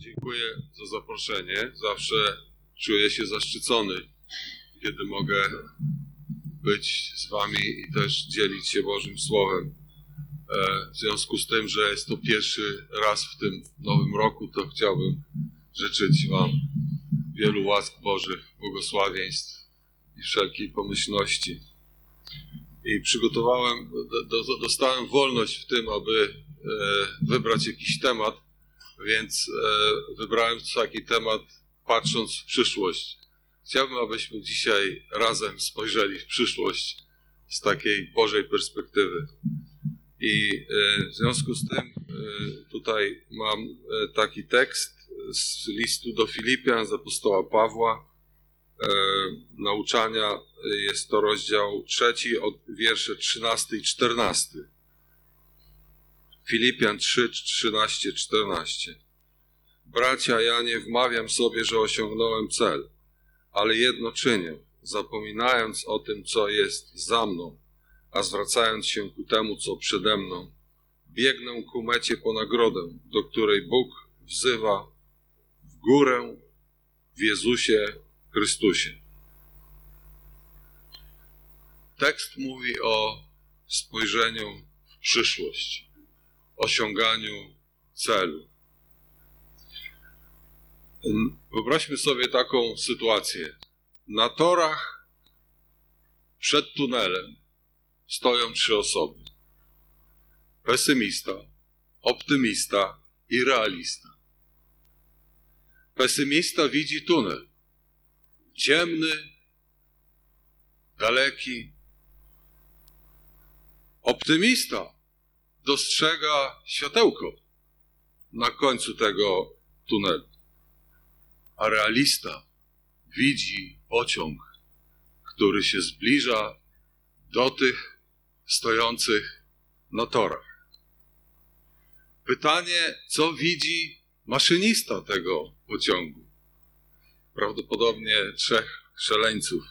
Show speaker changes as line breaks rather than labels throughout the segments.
Dziękuję za zaproszenie. Zawsze czuję się zaszczycony, kiedy mogę być z Wami i też dzielić się Bożym Słowem. W związku z tym, że jest to pierwszy raz w tym nowym roku, to chciałbym życzyć Wam wielu łask Bożych, błogosławieństw i wszelkiej pomyślności. I dostałem wolność w tym, aby wybrać jakiś temat, więc wybrałem taki temat, patrząc w przyszłość. Chciałbym, abyśmy dzisiaj razem spojrzeli w przyszłość z takiej Bożej perspektywy. I w związku z tym tutaj mam taki tekst z listu do Filipian z apostoła Pawła. Nauczania, jest to rozdział 3, od wiersze 13 i 14. Filipian 3, 13, 14. Bracia, ja nie wmawiam sobie, że osiągnąłem cel, ale jedno czynię, zapominając o tym, co jest za mną, a zwracając się ku temu, co przede mną, biegnę ku mecie po nagrodę, do której Bóg wzywa w górę w Jezusie Chrystusie. Tekst mówi o spojrzeniu w przyszłość, osiąganiu celu. Wyobraźmy sobie taką sytuację. Na torach przed tunelem stoją 3 osoby. Pesymista, optymista i realista. Pesymista widzi tunel. Ciemny, daleki. Optymista dostrzega światełko na końcu tego tunelu. A realista widzi pociąg, który się zbliża do tych stojących na torach. Pytanie, co widzi maszynista tego pociągu? Prawdopodobnie 3 szaleńców,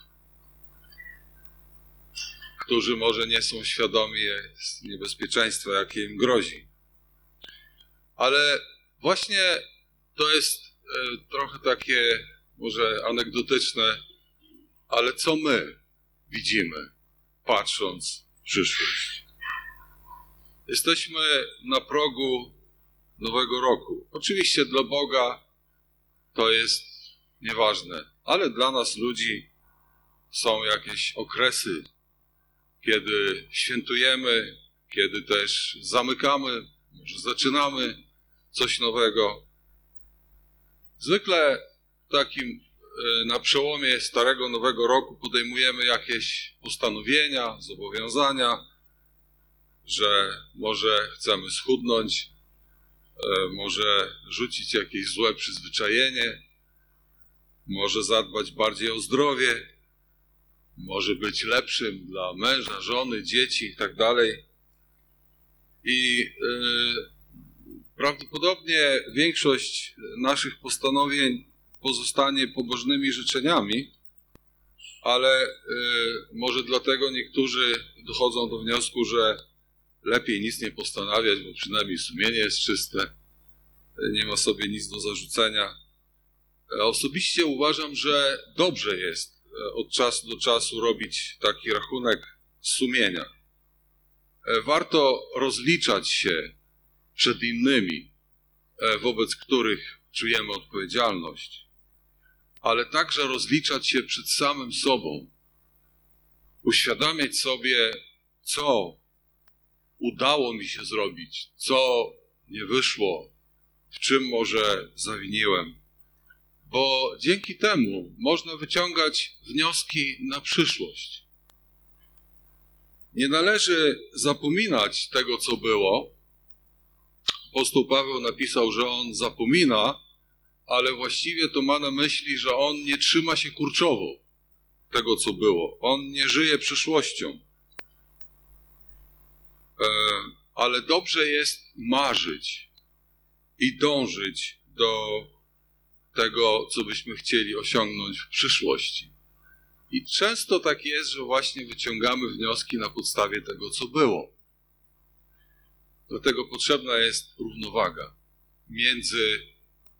którzy może nie są świadomi niebezpieczeństwa, jakie im grozi. Ale właśnie to jest trochę takie może anegdotyczne, ale co my widzimy, patrząc w przyszłość? Jesteśmy na progu nowego roku. Oczywiście dla Boga to jest nieważne, ale dla nas ludzi są jakieś okresy, kiedy świętujemy, kiedy też zamykamy, może zaczynamy coś nowego. Zwykle na przełomie starego, nowego roku podejmujemy jakieś postanowienia, zobowiązania, że może chcemy schudnąć, może rzucić jakieś złe przyzwyczajenie, może zadbać bardziej o zdrowie, może być lepszym dla męża, żony, dzieci itd. I prawdopodobnie większość naszych postanowień pozostanie pobożnymi życzeniami, ale może dlatego niektórzy dochodzą do wniosku, że lepiej nic nie postanawiać, bo przynajmniej sumienie jest czyste, nie ma sobie nic do zarzucenia. Osobiście uważam, że dobrze jest od czasu do czasu robić taki rachunek sumienia. Warto rozliczać się przed innymi, wobec których czujemy odpowiedzialność, ale także rozliczać się przed samym sobą. Uświadamiać sobie, co udało mi się zrobić, co nie wyszło, w czym może zawiniłem. Bo dzięki temu można wyciągać wnioski na przyszłość. Nie należy zapominać tego, co było. Apostoł Paweł napisał, że on zapomina, ale właściwie to ma na myśli, że on nie trzyma się kurczowo tego, co było. On nie żyje przyszłością. Ale dobrze jest marzyć i dążyć do tego, co byśmy chcieli osiągnąć w przyszłości. I często tak jest, że właśnie wyciągamy wnioski na podstawie tego, co było. Dlatego potrzebna jest równowaga między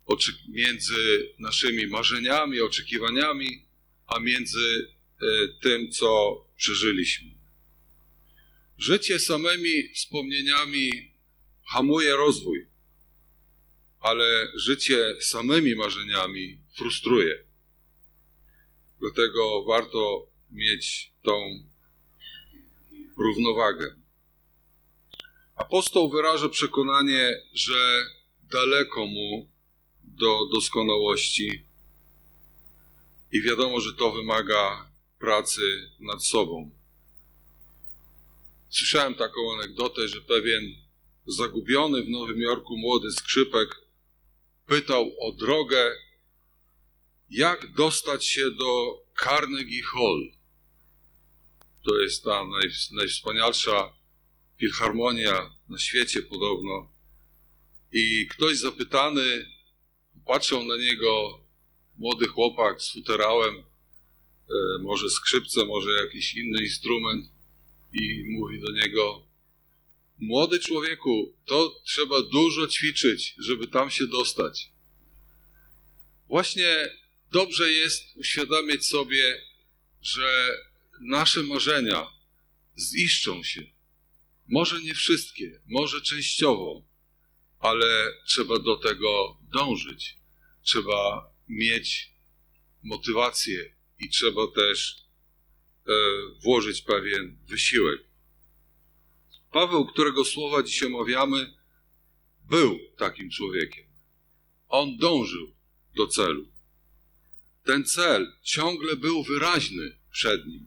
między naszymi marzeniami, oczekiwaniami, a między tym, co przeżyliśmy. Życie samymi wspomnieniami hamuje rozwój, ale życie samymi marzeniami frustruje. Dlatego warto mieć tą równowagę. Apostoł wyraża przekonanie, że daleko mu do doskonałości i wiadomo, że to wymaga pracy nad sobą. Słyszałem taką anegdotę, że pewien zagubiony w Nowym Jorku młody skrzypek pytał o drogę, jak dostać się do Carnegie Hall. To jest ta najwspanialsza filharmonia na świecie podobno. I ktoś zapytany, patrzył na niego młody chłopak z futerałem, może skrzypce, może jakiś inny instrument i mówi do niego: młody człowieku, to trzeba dużo ćwiczyć, żeby tam się dostać. Właśnie dobrze jest uświadamiać sobie, że nasze marzenia ziszczą się. Może nie wszystkie, może częściowo, ale trzeba do tego dążyć. Trzeba mieć motywację i trzeba też włożyć pewien wysiłek. Paweł, którego słowa dzisiaj omawiamy, był takim człowiekiem. On dążył do celu. Ten cel ciągle był wyraźny przed nim.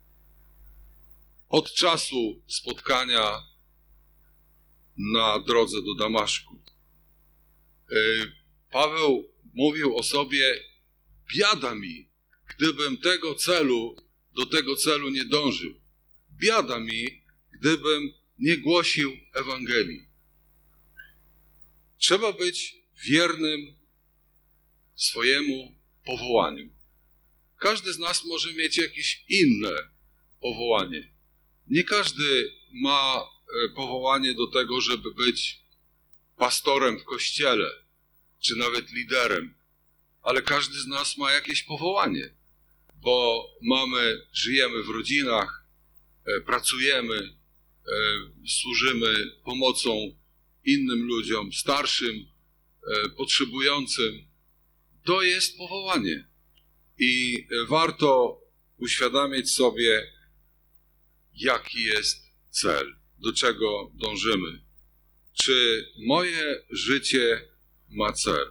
Od czasu spotkania na drodze do Damaszku. Paweł mówił o sobie: biada mi, gdybym do tego celu nie dążył. Biada mi, gdybym nie głosił Ewangelii. Trzeba być wiernym swojemu powołaniu. Każdy z nas może mieć jakieś inne powołanie. Nie każdy ma powołanie do tego, żeby być pastorem w kościele, czy nawet liderem, ale każdy z nas ma jakieś powołanie, bo żyjemy w rodzinach, pracujemy, służymy pomocą innym ludziom, starszym, potrzebującym. To jest powołanie i warto uświadamiać sobie, jaki jest cel, do czego dążymy. Czy moje życie ma cel?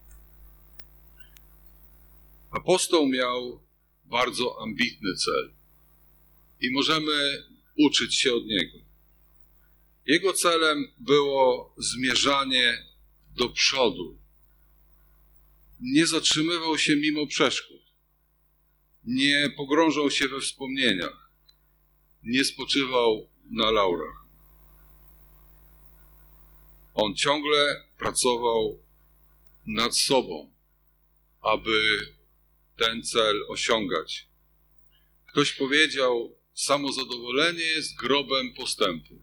Apostoł miał bardzo ambitny cel i możemy uczyć się od niego. Jego celem było zmierzanie do przodu. Nie zatrzymywał się mimo przeszkód. Nie pogrążał się we wspomnieniach. Nie spoczywał na laurach. On ciągle pracował nad sobą, aby ten cel osiągać. Ktoś powiedział: samozadowolenie jest grobem postępu.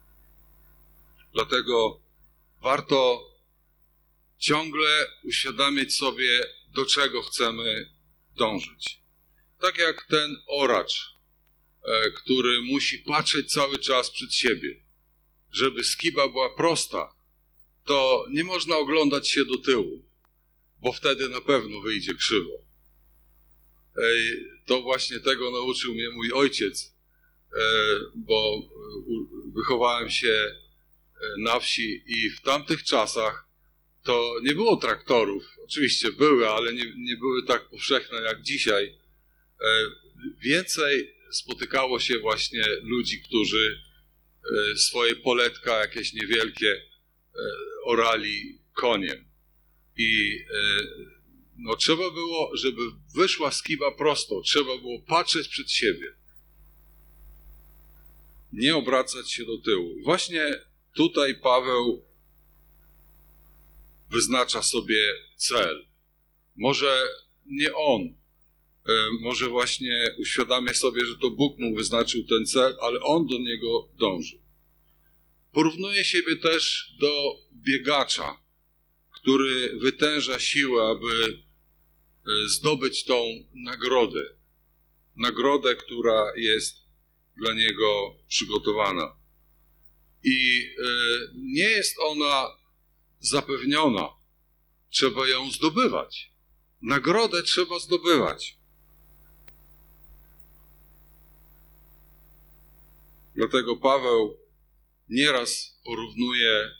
Dlatego warto ciągle uświadamiać sobie, do czego chcemy dążyć. Tak jak ten oracz, który musi patrzeć cały czas przed siebie. Żeby skiba była prosta, to nie można oglądać się do tyłu, bo wtedy na pewno wyjdzie krzywo. To właśnie tego nauczył mnie mój ojciec, bo wychowałem się na wsi i w tamtych czasach to nie było traktorów. Oczywiście były, ale nie były tak powszechne jak dzisiaj. Więcej spotykało się właśnie ludzi, którzy swoje poletka jakieś niewielkie orali koniem. I trzeba było, żeby wyszła skiba prosto, trzeba było patrzeć przed siebie. Nie obracać się do tyłu. I właśnie tutaj Paweł wyznacza sobie cel. Może nie on, może właśnie uświadamia sobie, że to Bóg mu wyznaczył ten cel, ale on do niego dąży. Porównuje siebie też do biegacza, który wytęża siłę, aby zdobyć tą nagrodę. Nagrodę, która jest dla niego przygotowana. I nie jest ona zapewniona. Trzeba ją zdobywać. Nagrodę trzeba zdobywać. Dlatego Paweł nieraz porównuje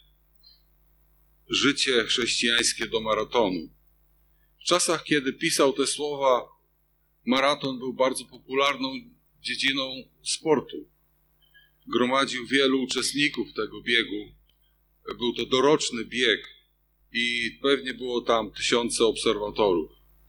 życie chrześcijańskie do maratonu. W czasach, kiedy pisał te słowa, maraton był bardzo popularną dziedziną sportu. Gromadził wielu uczestników tego biegu. Był to doroczny bieg i pewnie było tam tysiące obserwatorów.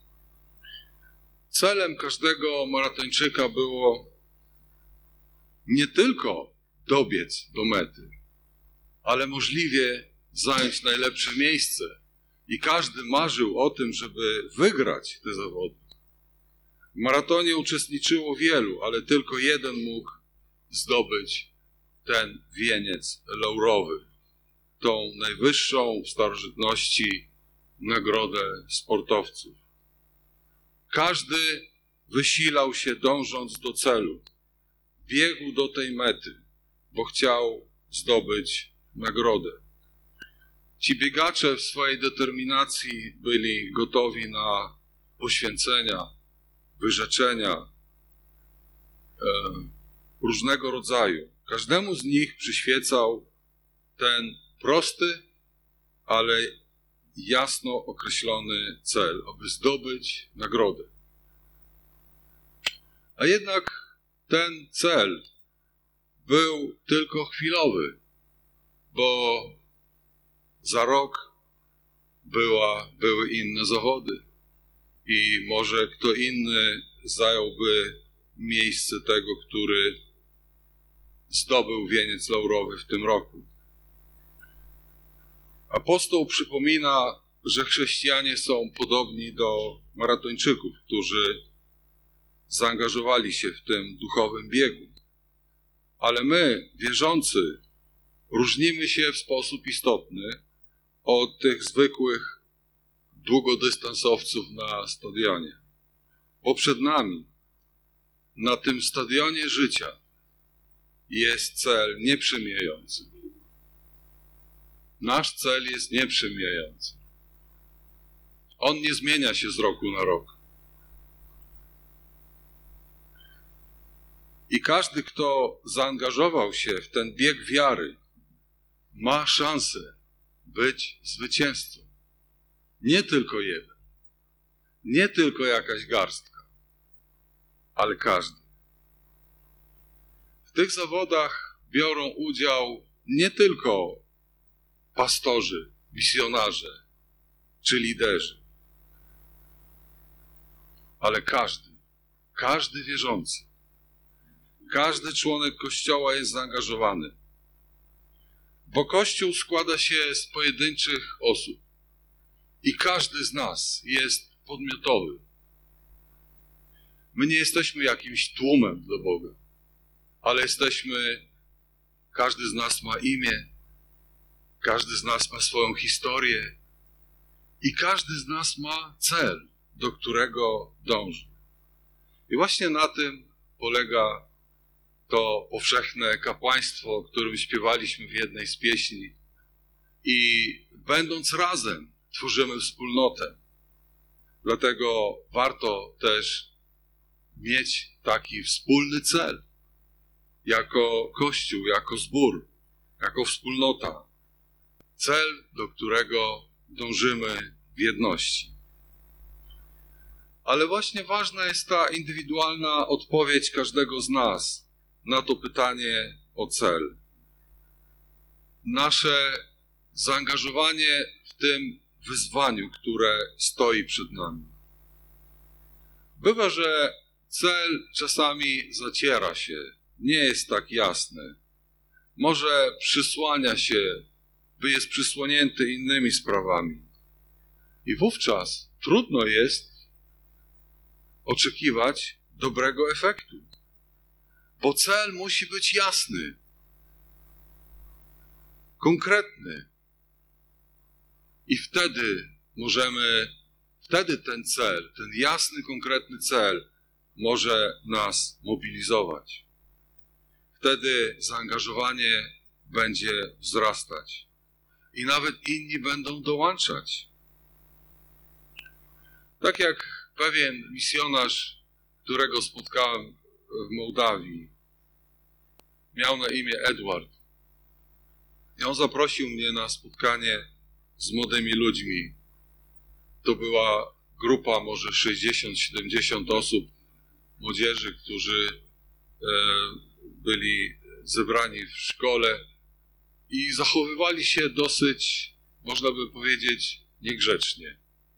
Celem każdego maratończyka było nie tylko dobiec do mety, ale możliwie zająć najlepsze miejsce. I każdy marzył o tym, żeby wygrać te zawody. W maratonie uczestniczyło wielu, ale tylko jeden mógł zdobyć ten wieniec laurowy, tą najwyższą w starożytności nagrodę sportowców. Każdy wysilał się dążąc do celu. Biegł do tej mety, bo chciał zdobyć nagrodę. Ci biegacze w swojej determinacji byli gotowi na poświęcenia, wyrzeczenia różnego rodzaju. Każdemu z nich przyświecał ten prosty, ale jasno określony cel, aby zdobyć nagrodę. A jednak ten cel był tylko chwilowy, bo za rok były inne zawody i może kto inny zająłby miejsce tego, który zdobył wieniec laurowy w tym roku. Apostoł przypomina, że chrześcijanie są podobni do maratończyków, którzy zaangażowali się w tym duchowym biegu. Ale my, wierzący, różnimy się w sposób istotny od tych zwykłych długodystansowców na stadionie. Bo przed nami, na tym stadionie życia, jest cel nieprzemijający. Nasz cel jest nieprzemijający. On nie zmienia się z roku na rok. I każdy, kto zaangażował się w ten bieg wiary, ma szansę być zwycięzcą. Nie tylko jeden. Nie tylko jakaś garstka, ale każdy. W tych zawodach biorą udział nie tylko pastorzy, misjonarze czy liderzy, ale każdy wierzący. Każdy członek Kościoła jest zaangażowany, bo Kościół składa się z pojedynczych osób i każdy z nas jest podmiotowy. My nie jesteśmy jakimś tłumem do Boga, ale każdy z nas ma imię, każdy z nas ma swoją historię i każdy z nas ma cel, do którego dąży. I właśnie na tym polega to powszechne kapłaństwo, o którym śpiewaliśmy w jednej z pieśni. I będąc razem, tworzymy wspólnotę. Dlatego warto też mieć taki wspólny cel, jako Kościół, jako zbór, jako wspólnota. Cel, do którego dążymy w jedności. Ale właśnie ważna jest ta indywidualna odpowiedź każdego z nas na to pytanie o cel. Nasze zaangażowanie w tym wyzwaniu, które stoi przed nami. Bywa, że cel czasami zaciera się, nie jest tak jasny. Może przysłania się, jest przysłonięty innymi sprawami. I wówczas trudno jest oczekiwać dobrego efektu. Bo cel musi być jasny, konkretny. I wtedy ten cel, ten jasny, konkretny cel może nas mobilizować. Wtedy zaangażowanie będzie wzrastać. I nawet inni będą dołączać. Tak jak pewien misjonarz, którego spotkałem w Mołdawii, miał na imię Edward. I on zaprosił mnie na spotkanie z młodymi ludźmi. To była grupa może 60-70 osób, młodzieży, którzy byli zebrani w szkole i zachowywali się dosyć, można by powiedzieć, niegrzecznie.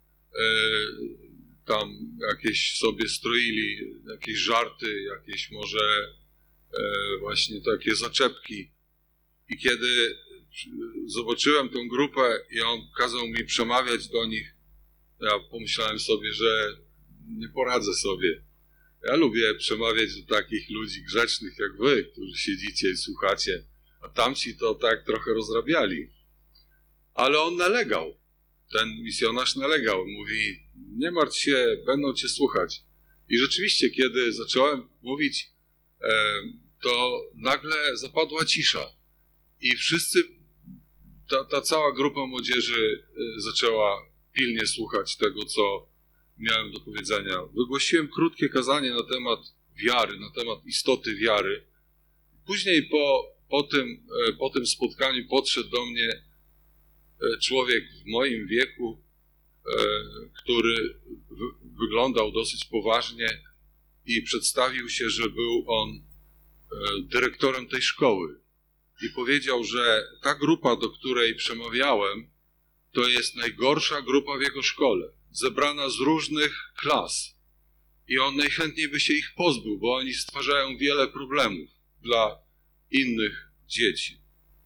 Tam jakieś sobie stroili, jakieś żarty, jakieś może właśnie takie zaczepki. I kiedy zobaczyłem tę grupę i on kazał mi przemawiać do nich, ja pomyślałem sobie, że nie poradzę sobie. Ja lubię przemawiać do takich ludzi grzecznych jak wy, którzy siedzicie i słuchacie, a tamci to tak trochę rozrabiali. Ale on nalegał. Ten misjonarz nalegał. Mówi, nie martw się, będą cię słuchać. I rzeczywiście, kiedy zacząłem mówić, to nagle zapadła cisza. I wszyscy, ta cała grupa młodzieży zaczęła pilnie słuchać tego, co miałem do powiedzenia. Wygłosiłem krótkie kazanie na temat wiary, na temat istoty wiary. Później po tym spotkaniu podszedł do mnie człowiek w moim wieku, który wyglądał dosyć poważnie i przedstawił się, że był on dyrektorem tej szkoły. I powiedział, że ta grupa, do której przemawiałem, to jest najgorsza grupa w jego szkole, zebrana z różnych klas. I on najchętniej by się ich pozbył, bo oni stwarzają wiele problemów dla innych dzieci.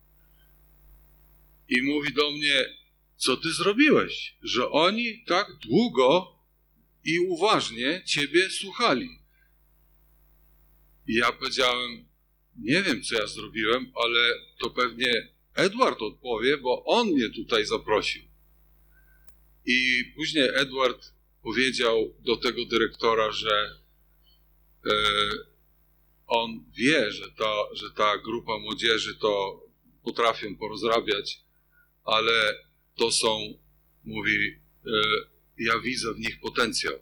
I mówi do mnie, co ty zrobiłeś, że oni tak długo i uważnie ciebie słuchali. I ja powiedziałem, nie wiem, co ja zrobiłem, ale to pewnie Edward odpowie, bo on mnie tutaj zaprosił. I później Edward powiedział do tego dyrektora, że on wie, że ta grupa młodzieży to potrafią porozrabiać, ale to są, mówi, ja widzę w nich potencjał.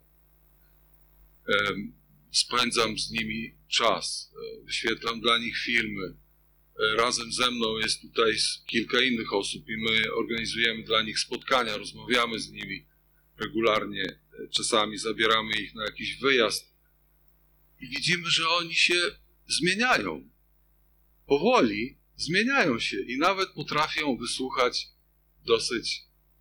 Spędzam z nimi czas, wyświetlam dla nich filmy. Razem ze mną jest tutaj kilka innych osób i my organizujemy dla nich spotkania, rozmawiamy z nimi regularnie. Czasami zabieramy ich na jakiś wyjazd i widzimy, że oni się zmieniają. Powoli zmieniają się i nawet potrafią wysłuchać dosyć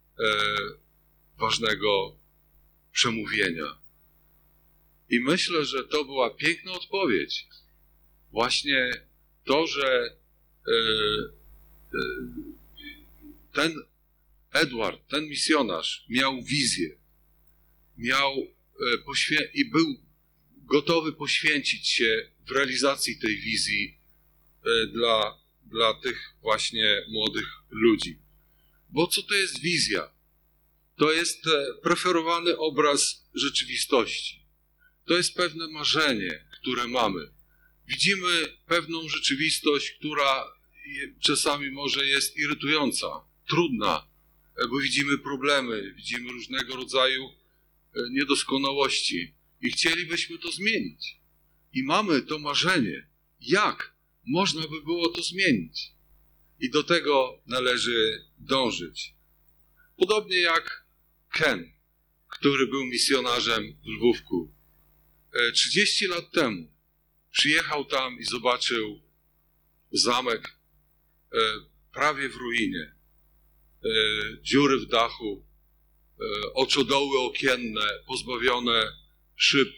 ważnego przemówienia. I myślę, że to była piękna odpowiedź. Właśnie to, że ten Edward, ten misjonarz miał wizję, i był gotowy poświęcić się w realizacji tej wizji dla tych właśnie młodych ludzi. Bo co to jest wizja? To jest preferowany obraz rzeczywistości. To jest pewne marzenie, które mamy. Widzimy pewną rzeczywistość, która czasami może jest irytująca, trudna, bo widzimy problemy, widzimy różnego rodzaju niedoskonałości i chcielibyśmy to zmienić. I mamy to marzenie, jak można by było to zmienić. I do tego należy dążyć. Podobnie jak Ken, który był misjonarzem w Lwówku. 30 lat temu przyjechał tam i zobaczył zamek prawie w ruinie. Dziury w dachu, oczodoły okienne, pozbawione szyb,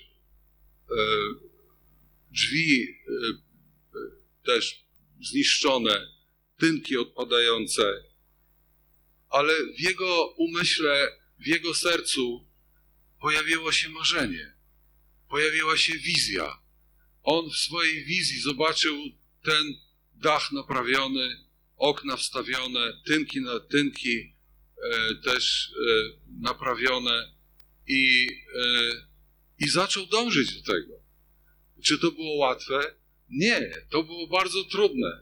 drzwi też zniszczone, tynki odpadające. Ale w jego umyśle, w jego sercu pojawiło się marzenie, pojawiła się wizja. On w swojej wizji zobaczył ten dach naprawiony, okna wstawione, tynki na tynki, też naprawione i zaczął dążyć do tego. Czy to było łatwe? Nie, to było bardzo trudne,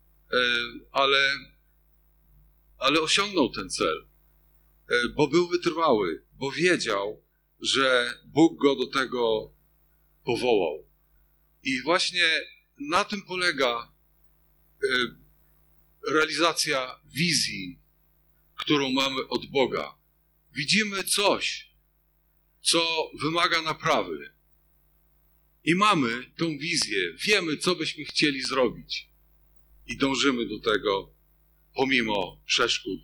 ale osiągnął ten cel, bo był wytrwały, bo wiedział, że Bóg go do tego powołał. I właśnie na tym polega realizacja wizji, którą mamy od Boga. Widzimy coś, co wymaga naprawy. I mamy tą wizję, wiemy, co byśmy chcieli zrobić. I dążymy do tego pomimo przeszkód.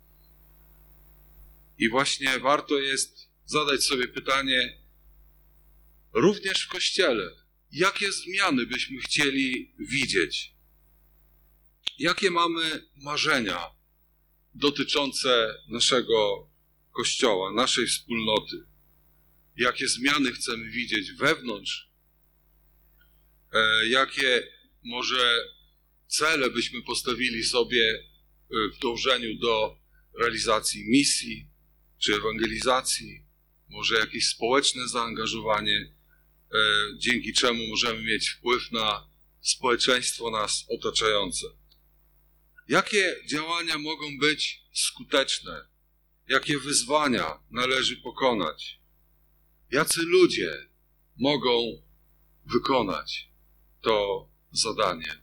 I właśnie warto jest zadać sobie pytanie, również w Kościele, jakie zmiany byśmy chcieli widzieć? Jakie mamy marzenia dotyczące naszego Kościoła, naszej wspólnoty? Jakie zmiany chcemy widzieć wewnątrz? Jakie może cele byśmy postawili sobie w dążeniu do realizacji misji czy ewangelizacji? Może jakieś społeczne zaangażowanie, dzięki czemu możemy mieć wpływ na społeczeństwo nas otaczające? Jakie działania mogą być skuteczne? Jakie wyzwania należy pokonać? Jacy ludzie mogą wykonać to zadanie?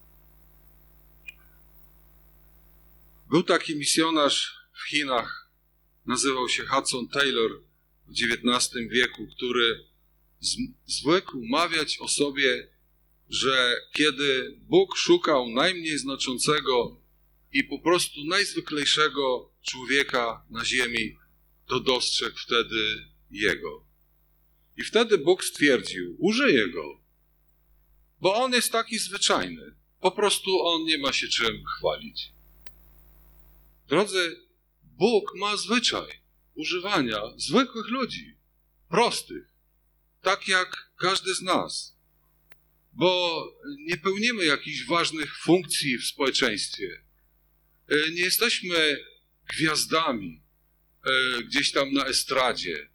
Był taki misjonarz w Chinach, nazywał się Hudson Taylor w XIX wieku, który zwykł mawiać o sobie, że kiedy Bóg szukał najmniej znaczącego i po prostu najzwyklejszego człowieka na ziemi, to dostrzegł wtedy Jego. I wtedy Bóg stwierdził, użyję Go, bo On jest taki zwyczajny. Po prostu On nie ma się czym chwalić. Drodzy, Bóg ma zwyczaj używania zwykłych ludzi, prostych, tak jak każdy z nas. Bo nie pełnimy jakichś ważnych funkcji w społeczeństwie. Nie jesteśmy gwiazdami gdzieś tam na estradzie.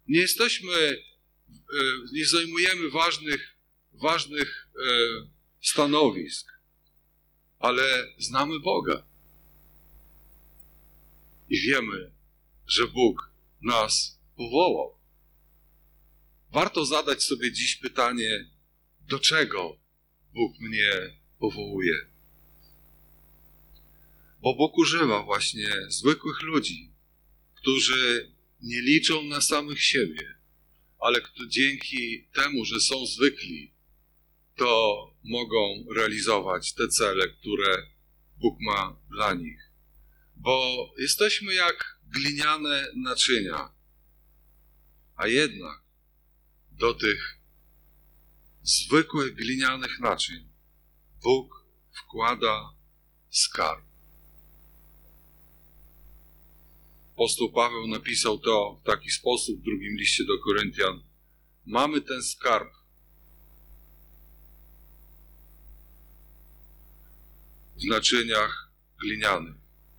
Nie zajmujemy ważnych stanowisk, ale znamy Boga. I wiemy, że Bóg nas powołał. Warto zadać sobie dziś pytanie, do czego Bóg mnie powołuje? Bo Bóg używa właśnie zwykłych ludzi, którzy nie liczą na samych siebie, ale dzięki temu, że są zwykli, to mogą realizować te cele, które Bóg ma dla nich. Bo jesteśmy jak gliniane naczynia, a jednak do tych zwykłych glinianych naczyń Bóg wkłada skarb. Apostoł Paweł napisał to w taki sposób w drugim liście do Koryntian. Mamy ten skarb w naczyniach glinianych,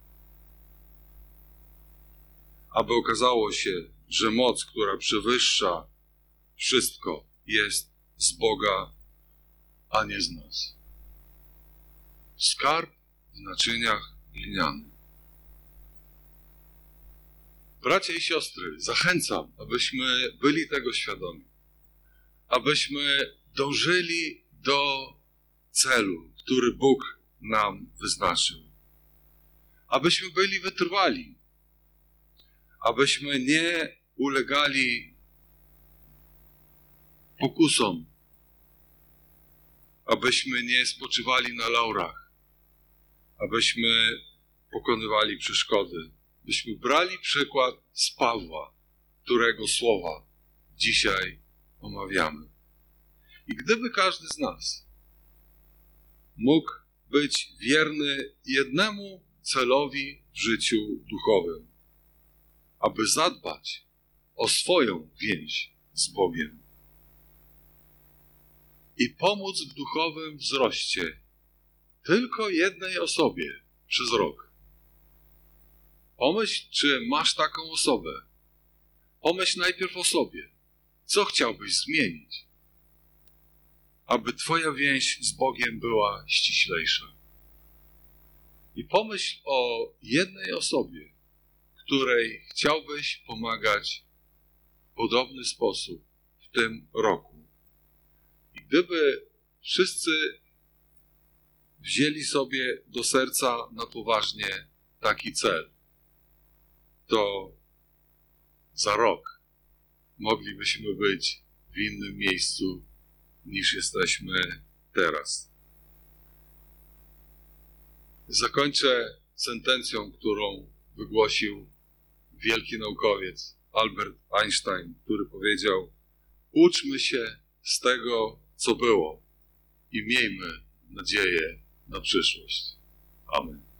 aby okazało się, że moc, która przewyższa wszystko, jest z Boga, a nie z nas. Skarb w naczyniach glinianych. Bracia i siostry, zachęcam, abyśmy byli tego świadomi. Abyśmy dążyli do celu, który Bóg nam wyznaczył. Abyśmy byli wytrwali. Abyśmy nie ulegali pokusom. Abyśmy nie spoczywali na laurach. Abyśmy pokonywali przeszkody. Byśmy brali przykład z Pawła, którego słowa dzisiaj omawiamy. I gdyby każdy z nas mógł być wierny jednemu celowi w życiu duchowym, aby zadbać o swoją więź z Bogiem i pomóc w duchowym wzroście tylko jednej osobie przez rok, Pomyśl, czy masz taką osobę. Pomyśl najpierw o sobie. Co chciałbyś zmienić, aby twoja więź z Bogiem była ściślejsza? I pomyśl o jednej osobie, której chciałbyś pomagać w podobny sposób w tym roku. I gdyby wszyscy wzięli sobie do serca na poważnie taki cel, to za rok moglibyśmy być w innym miejscu niż jesteśmy teraz. Zakończę sentencją, którą wygłosił wielki naukowiec Albert Einstein, który powiedział: uczmy się z tego, co było i miejmy nadzieję na przyszłość. Amen.